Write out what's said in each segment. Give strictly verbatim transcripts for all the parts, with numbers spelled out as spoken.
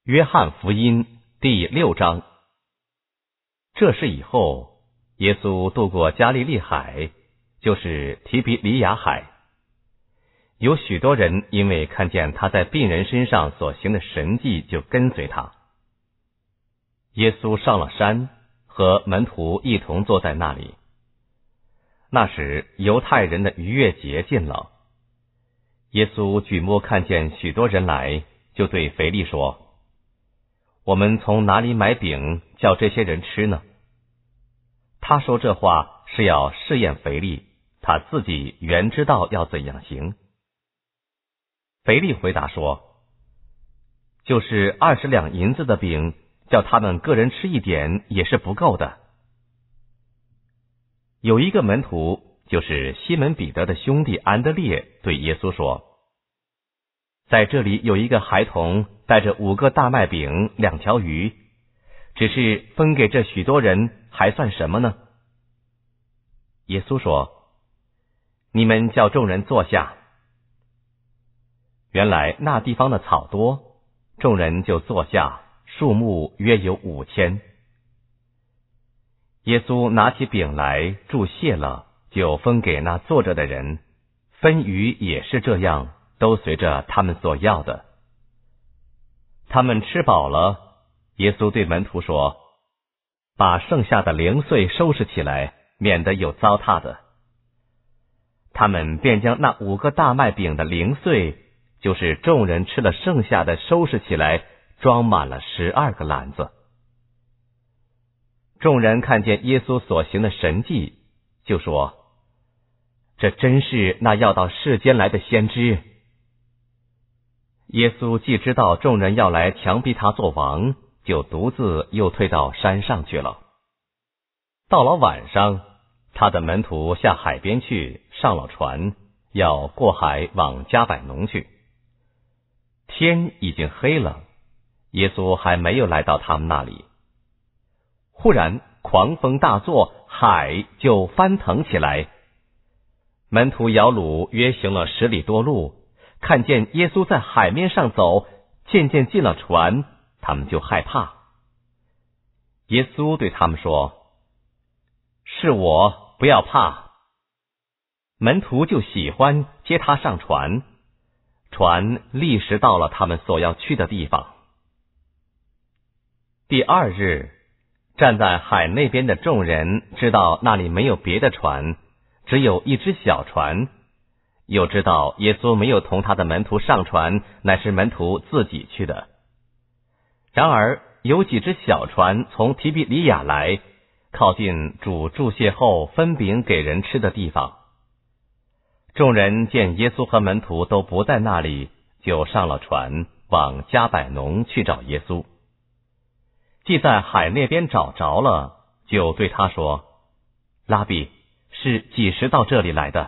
约翰福音第六章。这事以后，耶稣渡过加利利海，就是提比里亚海。有许多人因为看见他在病人身上所行的神迹，就跟随他。耶稣上了山，和门徒一同坐在那里。那时犹太人的逾越节近了，耶稣举目看见许多人来，就对腓力说：我们从哪里买饼叫这些人吃呢？他说这话是要试验腓力，他自己原知道要怎样行。腓力回答说：就是二十两银子的饼，叫他们个人吃一点也是不够的。有一个门徒，就是西门彼得的兄弟安德烈，对耶稣说：在这里有一个孩童带着五个大麦饼两条鱼，只是分给这许多人，还算什么呢？耶稣说：你们叫众人坐下。原来那地方的草多，众人就坐下，数目约有五千。耶稣拿起饼来，祝谢了，就分给那坐着的人，分鱼也是这样，都随着他们所要的。他们吃饱了，耶稣对门徒说：把剩下的零碎收拾起来，免得有糟蹋的。他们便将那五个大麦饼的零碎，就是众人吃了剩下的，收拾起来，装满了十二个篮子。众人看见耶稣所行的神迹，就说：这真是那要到世间来的先知。耶稣既知道众人要来强逼他做王，就独自又退到山上去了。到了晚上，他的门徒下海边去，上了船，要过海往迦百农去。天已经黑了，耶稣还没有来到他们那里。忽然狂风大作，海就翻腾起来。门徒摇橹约行了十里多路，看见耶稣在海面上走，渐渐进了船，他们就害怕。耶稣对他们说：是我，不要怕。门徒就喜欢接他上船，船立时到了他们所要去的地方。第二日，站在海那边的众人知道那里没有别的船，只有一只小船，又知道耶稣没有同他的门徒上船，乃是门徒自己去的。然而有几只小船从提比里亚来，靠近主祝谢后分饼给人吃的地方。众人见耶稣和门徒都不在那里，就上了船，往迦百农去找耶稣。既在海那边找着了，就对他说：拉比，是几时到这里来的？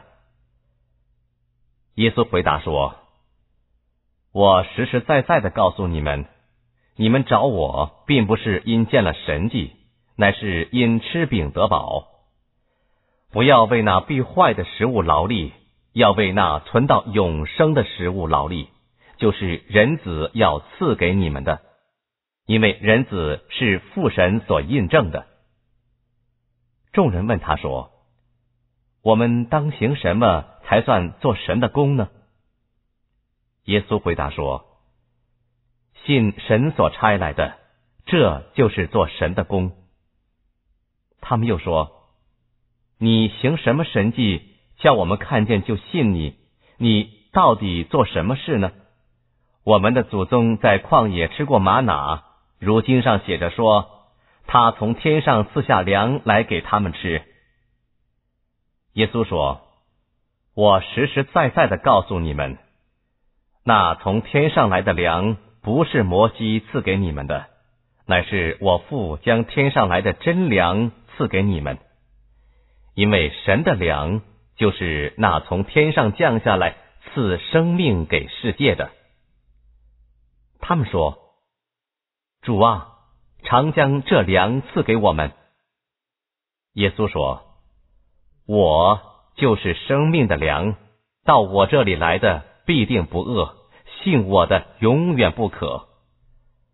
耶稣回答说：我实实在在的告诉你们，你们找我，并不是因见了神迹，乃是因吃饼得饱。不要为那必坏的食物劳力，要为那存到永生的食物劳力，就是人子要赐给你们的，因为人子是父神所印证的。众人问他说：我们当行什么才算做神的工呢？耶稣回答说：信神所差来的，这就是做神的工。他们又说：你行什么神迹，叫我们看见就信你？你到底做什么事呢？我们的祖宗在旷野吃过玛瑙，如经上写着说，他从天上赐下粮来给他们吃。耶稣说：我实实在在的告诉你们，那从天上来的粮，不是摩西赐给你们的，乃是我父将天上来的真粮赐给你们。因为神的粮，就是那从天上降下来赐生命给世界的。他们说：主啊，常将这粮赐给我们。耶稣说：我就是生命的粮，到我这里来的必定不饿，信我的永远不渴。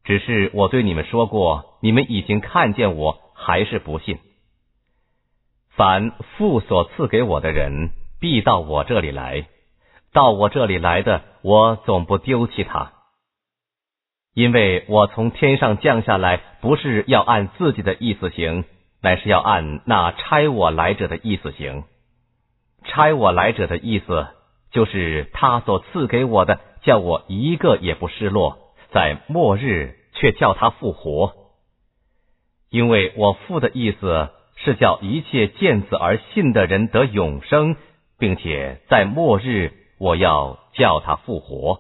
只是我对你们说过，你们已经看见我，还是不信。凡父所赐给我的人，必到我这里来，到我这里来的，我总不丢弃他。因为我从天上降下来，不是要按自己的意思行，乃是要按那差我来者的意思行。差我来者的意思，就是他所赐给我的，叫我一个也不失落，在末日却叫他复活。因为我父的意思是叫一切见子而信的人得永生，并且在末日我要叫他复活。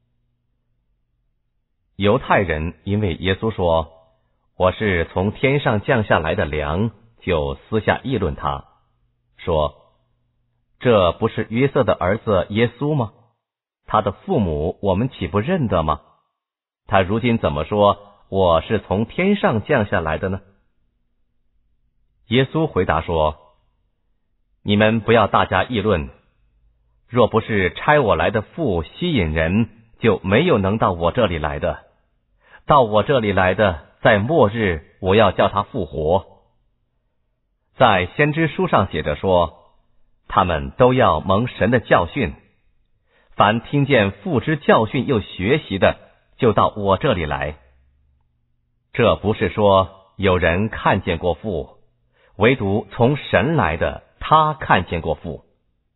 犹太人因为耶稣说我是从天上降下来的粮，就私下议论他，说这不是约瑟的儿子耶稣吗？他的父母我们岂不认得吗？他如今怎么说我是从天上降下来的呢？耶稣回答说，你们不要大家议论，若不是差我来的父吸引人，就没有能到我这里来的。到我这里来的，在末日我要叫他复活。在先知书上写着说，他们都要蒙神的教训，凡听见父之教训又学习的，就到我这里来。这不是说有人看见过父，唯独从神来的，他看见过父。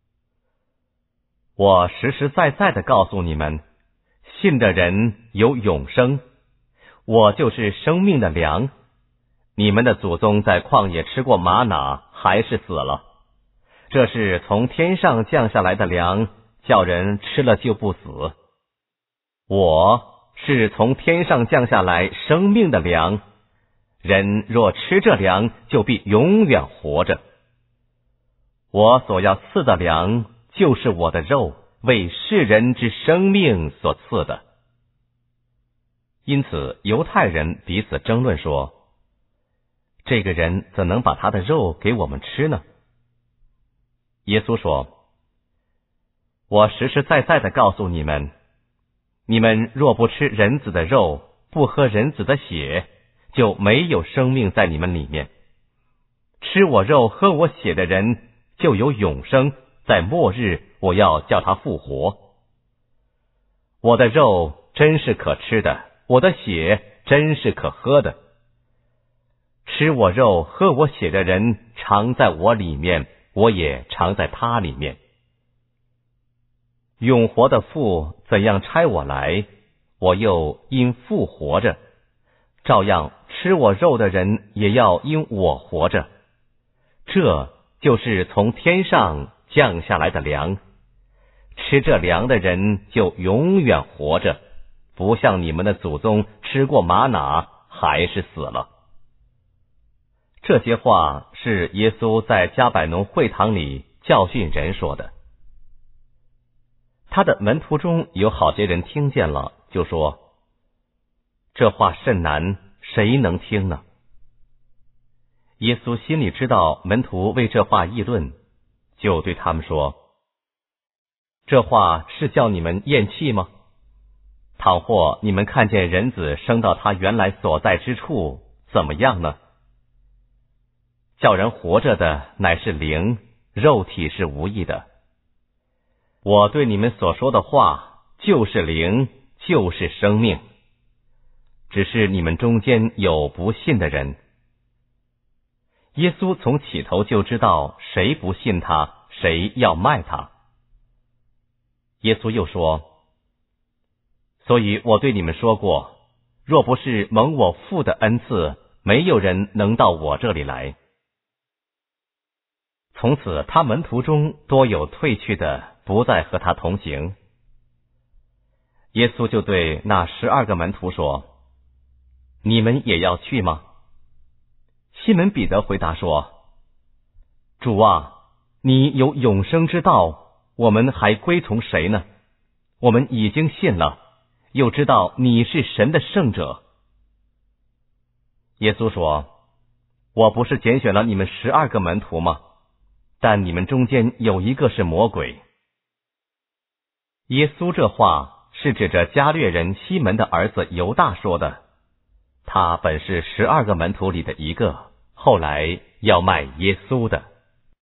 我实实在在的告诉你们，信的人有永生，我就是生命的粮。你们的祖宗在旷野吃过玛拿，还是死了。这是从天上降下来的粮，叫人吃了就不死。我是从天上降下来生命的粮，人若吃这粮，就必永远活着。我所要赐的粮，就是我的肉，为世人之生命所赐的。因此犹太人彼此争论说，这个人怎能把他的肉给我们吃呢？耶稣说，我实实在在的告诉你们，你们若不吃人子的肉，不喝人子的血，就没有生命在你们里面。吃我肉喝我血的人就有永生，在末日我要叫他复活。我的肉真是可吃的，我的血真是可喝的。吃我肉喝我血的人常在我里面，我也常在他里面。永活的父怎样差我来，我又因父活着，照样吃我肉的人也要因我活着。这就是从天上降下来的粮，吃这粮的人就永远活着，不像你们的祖宗吃过玛拿，还是死了。这些话是耶稣在加百农会堂里教训人说的。他的门徒中有好些人听见了，就说，这话甚难，谁能听呢？耶稣心里知道门徒为这话议论，就对他们说，这话是叫你们厌弃吗？倘或你们看见人子升到他原来所在之处，怎么样呢？叫人活着的乃是灵，肉体是无益的。我对你们所说的话，就是灵，就是生命。只是你们中间有不信的人。耶稣从起头就知道谁不信他，谁要卖他。耶稣又说，所以我对你们说过，若不是蒙我父的恩赐，没有人能到我这里来。从此他门徒中多有退去的，不再和他同行。耶稣就对那十二个门徒说，你们也要去吗？西门彼得回答说，主啊，你有永生之道，我们还归从谁呢？我们已经信了，又知道你是神的圣者。耶稣说，我不是拣选了你们十二个门徒吗？但你们中间有一个是魔鬼。耶稣这话是指着加略人西门的儿子犹大说的， 他本是十二个门徒里的一个，后来要卖耶稣的。